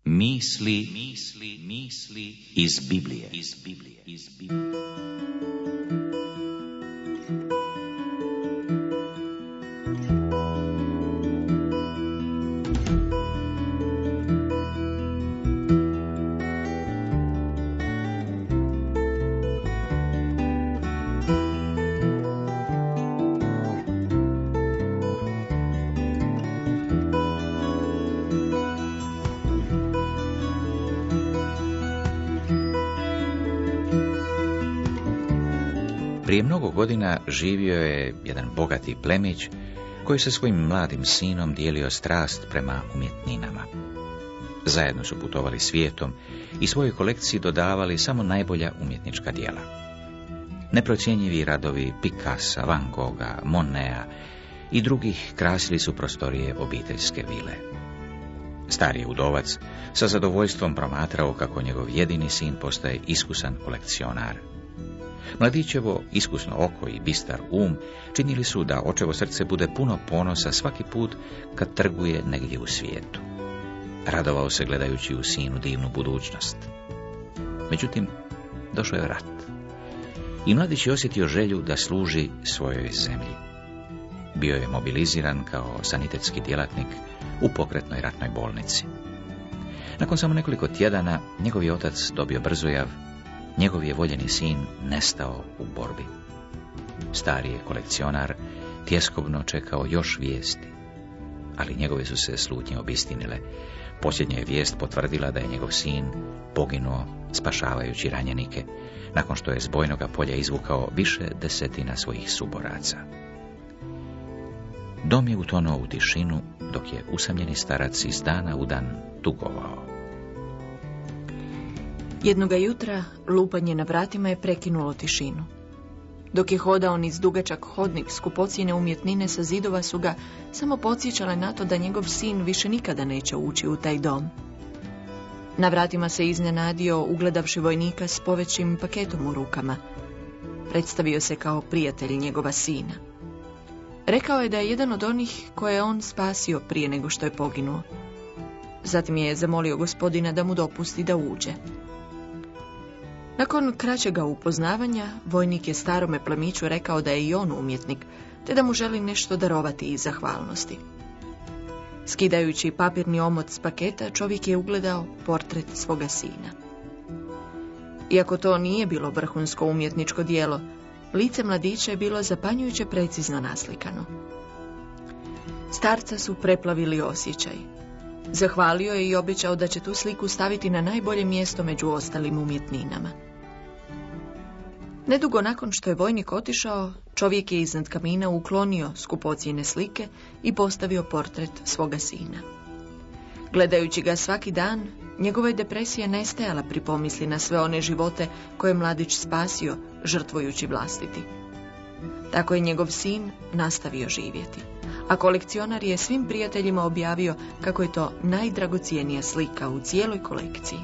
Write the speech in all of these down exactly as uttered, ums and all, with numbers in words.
Misli, misli, misli iz Biblije. Iz Biblije. Iz Biblije. Prije mnogo godina živio je jedan bogati plemić koji sa svojim mladim sinom dijelio strast prema umjetninama. Zajedno su putovali svijetom i svojoj kolekciji dodavali samo najbolja umjetnička djela. Neprocjenjivi radovi Picassa, Van Gogha, Moneta i drugih krasili su prostorije obiteljske vile. Stari udovac sa zadovoljstvom promatrao kako njegov jedini sin postaje iskusan kolekcionar. Mladićevo iskusno oko i bistar um činili su da očevo srce bude puno ponosa svaki put kad trguje negdje u svijetu. Radovao se gledajući u sinu divnu budućnost. Međutim, došao je rat. I mladić je osjetio želju da služi svojoj zemlji. Bio je mobiliziran kao sanitetski djelatnik u pokretnoj ratnoj bolnici. Nakon samo nekoliko tjedana njegov je otac dobio brzojav. Njegov je voljeni sin nestao u borbi. Stari je kolekcionar tjeskobno čekao još vijesti, ali njegove su se slutnje obistinile. Posljednja je vijest potvrdila da je njegov sin poginuo spašavajući ranjenike, nakon što je s bojnoga polja izvukao više desetina svojih suboraca. Dom je utonuo u tišinu, dok je usamljeni starac iz dana u dan tugovao. Jednoga jutra lupanje na vratima je prekinulo tišinu. Dok je hodao niz dugačak hodnik, skupocjene umjetnine sa zidova su ga samo podsjećale na to da njegov sin više nikada neće ući u taj dom. Na vratima se iznenadio ugledavši vojnika s povećim paketom u rukama. Predstavio se kao prijatelj njegova sina. Rekao je da je jedan od onih koje je on spasio prije nego što je poginuo. Zatim je zamolio gospodina da mu dopusti da uđe. Nakon kraćega upoznavanja, vojnik je starome plemiću rekao da je i on umjetnik, te da mu želi nešto darovati iz zahvalnosti. Skidajući papirni omot s paketa, čovjek je ugledao portret svoga sina. Iako to nije bilo vrhunsko umjetničko djelo, lice mladića je bilo zapanjujuće precizno naslikano. Starca su preplavili osjećaj. Zahvalio je i obećao da će tu sliku staviti na najbolje mjesto među ostalim umjetninama. Nedugo nakon što je vojnik otišao, čovjek je iznad kamina uklonio skupocjene slike i postavio portret svoga sina. Gledajući ga svaki dan, njegova je depresija nestajala pri pomisli na sve one živote koje je mladić spasio, žrtvujući vlastiti. Tako je njegov sin nastavio živjeti, a kolekcionar je svim prijateljima objavio kako je to najdragocjenija slika u cijeloj kolekciji.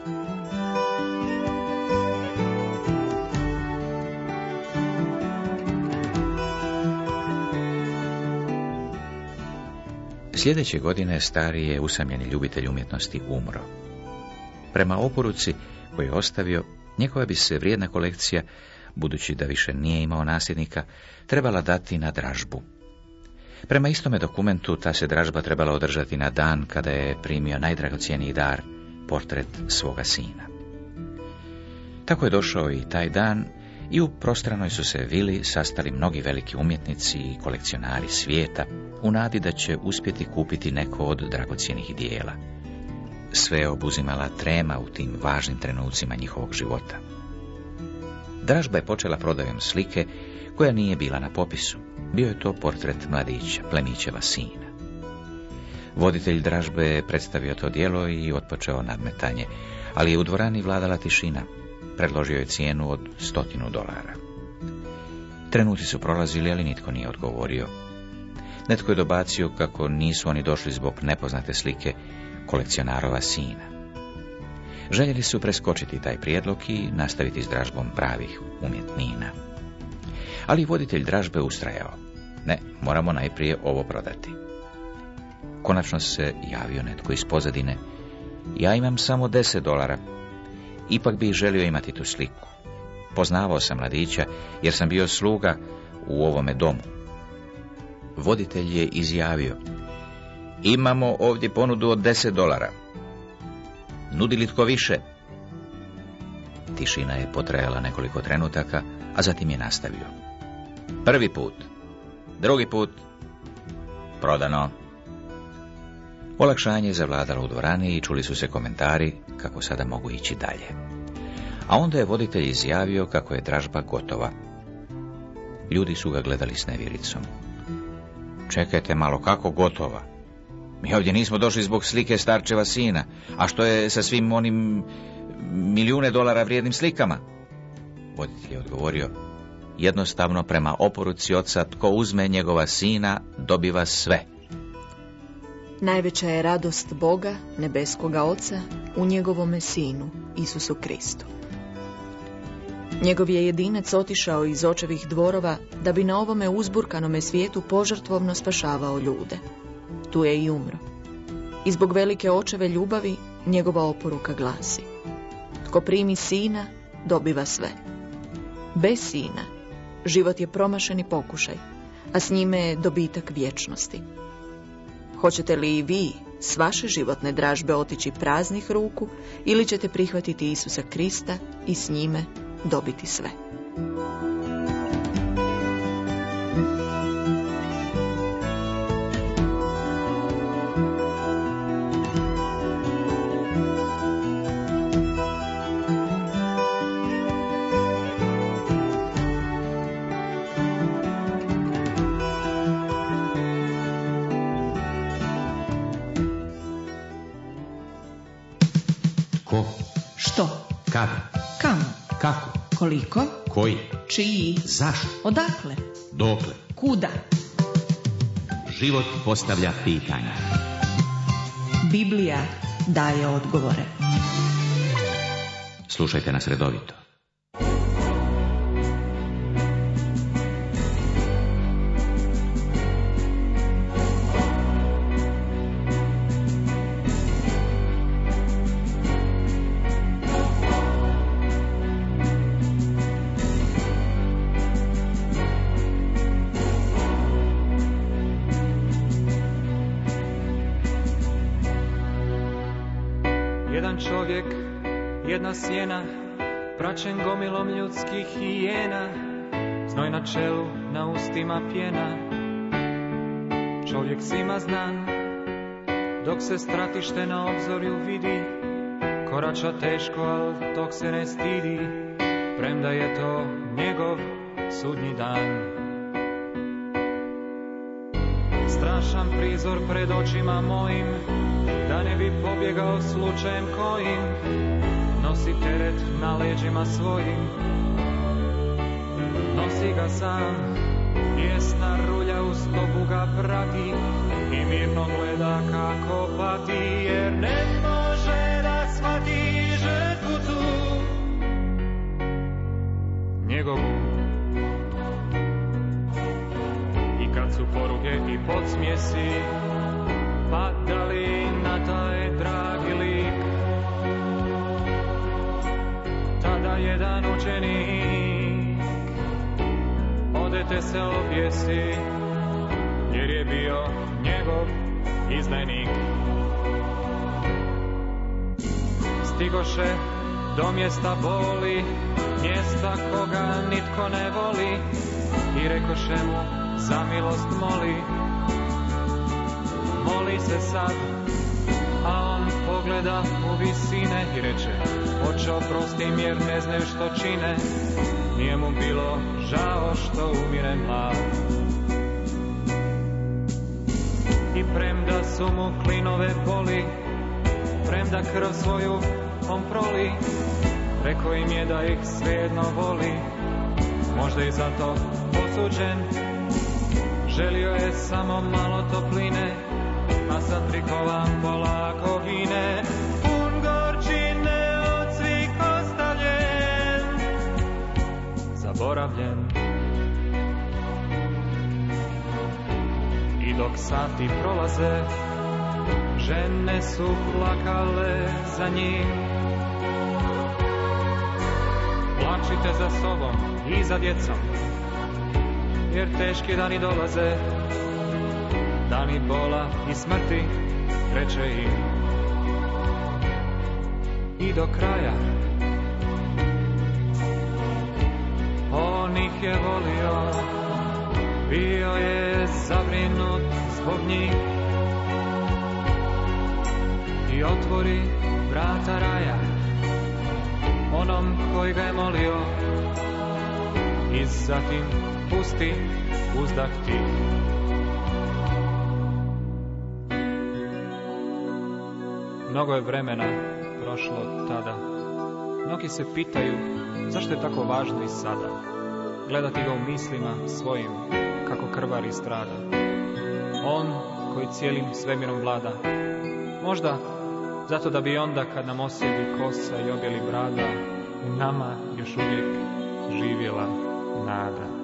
Sljedeće godine stari je usamljeni ljubitelj umjetnosti umro. Prema oporuci koju je ostavio, njegova bi se vrijedna kolekcija, budući da više nije imao nasljednika, trebala dati na dražbu. Prema istome dokumentu ta se dražba trebala održati na dan kada je primio najdragocjeniji dar, portret svoga sina. Tako je došao i taj dan i u prostranoj su se vili sastali mnogi veliki umjetnici i kolekcionari svijeta u nadi da će uspjeti kupiti neko od dragocjenih dijela. Sve je obuzimala trema u tim važnim trenucima njihovog života. Dražba je počela prodajom slike koja nije bila na popisu. Bio je to portret mladića, plemićeva sina. Voditelj dražbe je predstavio to djelo i otpočeo nadmetanje, ali je u dvorani vladala tišina. Predložio je cijenu od stotinu dolara. Trenuci su prolazili, ali nitko nije odgovorio. Netko je dobacio kako nisu oni došli zbog nepoznate slike kolekcionarova sina. Željeli su preskočiti taj prijedlog i nastaviti s dražbom pravih umjetnina. Ali voditelj dražbe ustrajao. Ne, moramo najprije ovo prodati. Konačno se javio netko iz pozadine Ja imam samo deset dolara. Ipak bih želio imati tu sliku. Poznavao sam mladića, jer sam bio sluga u ovome domu. Voditelj je izjavio: imamo ovdje ponudu od deset dolara. Nudi li tko više? Tišina je potrajala nekoliko trenutaka, a zatim je nastavio: prvi put, drugi put, prodano. Olakšanje je zavladalo u dvorani i čuli su se komentari kako sada mogu ići dalje. A onda je voditelj izjavio kako je dražba gotova. Ljudi su ga gledali s nevjericom. Čekajte malo, kako gotova? Mi ovdje nismo došli zbog slike starčeva sina, a što je sa svim onim milijune dolara vrijednim slikama? Voditelj je odgovorio: jednostavno, prema oporuci oca, tko uzme njegova sina, dobiva sve. Najveća je radost Boga, nebeskoga Oca, u njegovome Sinu, Isusu Kristu. Njegov je jedinac otišao iz očevih dvorova da bi na ovome uzburkanome svijetu požrtvovno spašavao ljude. Tu je i umro. I zbog velike očeve ljubavi njegova oporuka glasi: tko primi Sina, dobiva sve. Bez Sina život je promašeni pokušaj, a s njime je dobitak vječnosti. Hoćete li i vi s vaše životne dražbe otići praznih ruku, ili ćete prihvatiti Isusa Krista i s njime dobiti sve? Ko? Što? Kada? Kamo? Kako? Koliko? Koji? Čiji? Zašto? Odakle? Dokle? Kuda? Život postavlja pitanja. Biblija daje odgovore. Slušajte nas redovito. Jedan čovjek, jedna sjena, praćen gomilom ljudskih hijena, znoj na čelu, na ustima pjena. Čovjek svima znan, dok se stratište na obzorju vidi, korača teško, al dok se ne stidi, premda je to njegov sudnji dan. Strašan prizor pred očima mojim, da ne bi pobjegao slučajem kojim, nosi teret na leđima svojim. Nosi ga sam, bijesna rulja uz stopu ga prati i mirno gleda kako pati, jer ne može da shvati žrtvu tu njegovu. I kad su poruge i podsmjesi padali na taj dragi lik, tada jedan učenik odete se objesi, jer je bio njegov izdajnik. Stigoše do mjesta boli, mjesta koga nitko ne voli, i rekoše mu za milost moli. Moli se sad, a on pogleda u visine i reče: Oče, oprosti im jer ne znaju što čine. Nije mu bilo žao što umire mlad. I premda su mu klinove boli, premda krv svoju on proli, rekao im je da ih svejedno voli. Možda i zato osuđen, želio je samo malo topline, a sad prikovan polako gine, pun gorčine od svih ostavljen, zaboravljen. I dok sati prolaze, žene su plakale za njim. Plačite za sobom i za djecom, jer teški dani dolaze, dani bola i smrti, reče im. I do kraja on ih je volio, bio je zabrinut zbog njih. I otvori vrata raja onom koji ga je molio, i zatim pusti uzdah tih. Mnogo je vremena prošlo tada. Mnogi se pitaju zašto je tako važno i sada gledati ga u mislima svojim kako krvari i strada. On koji cijelim svemirom vlada. Možda zato da bi onda kad nam osjedi kosa i objeli brada, u nama još uvijek živjela nada.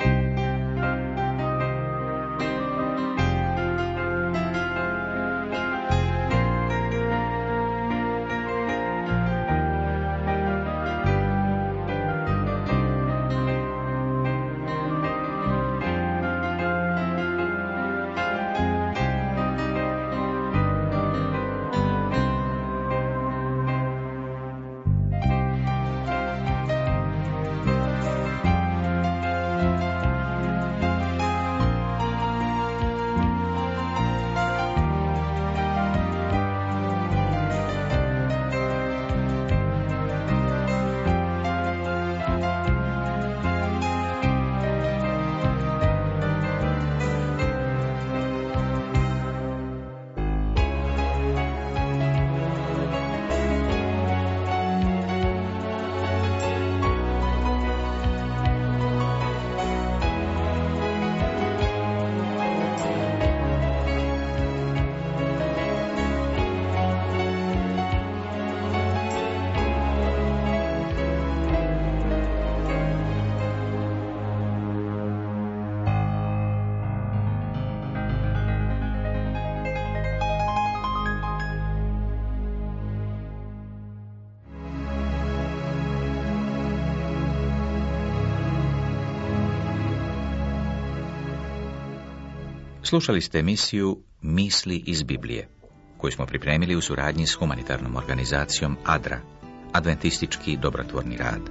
Slušali ste emisiju Misli iz Biblije, koju smo pripremili u suradnji s humanitarnom organizacijom ADRA, Adventistički dobrotvorni rad.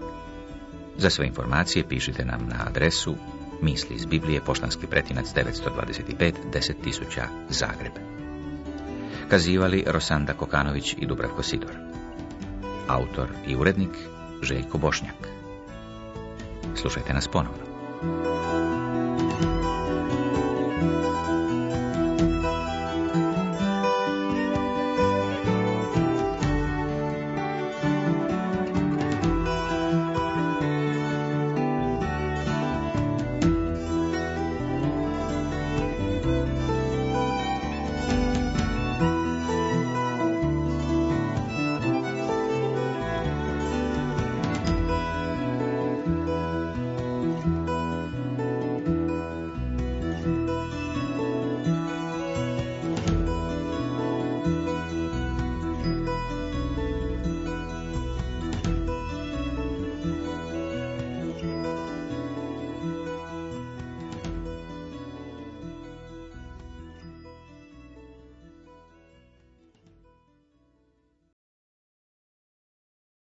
Za sve informacije pišite nam na adresu Misli iz Biblije, poštanski pretinac devetsto dvadeset pet, deset tisuća, Zagreb. Kazivali Rosanda Kokanović i Dubravko Sidor. Autor i urednik Željko Bošnjak. Slušajte nas ponovno.